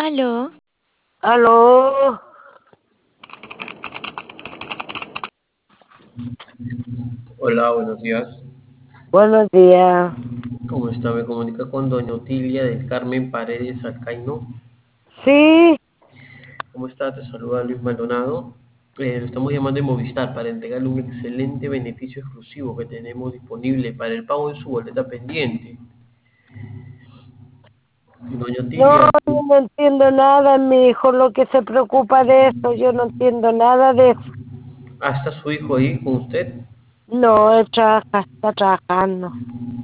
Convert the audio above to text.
Aló, Aló, Hola, buenos días. buenos días. ¿Cómo está? Me comunica con doña Otilia del Carmen Paredes Alcaino. Sí, ¿Cómo está? Te saluda Luis Maldonado. Lo estamos llamando de Movistar para entregarle un excelente beneficio exclusivo que tenemos disponible para el pago de su boleta pendiente. Doña no, Otilia, yo no entiendo nada, mi hijo lo que se preocupa de eso, yo no entiendo nada de eso. ¿está su hijo ahí con usted? No, él trabaja, está trabajando.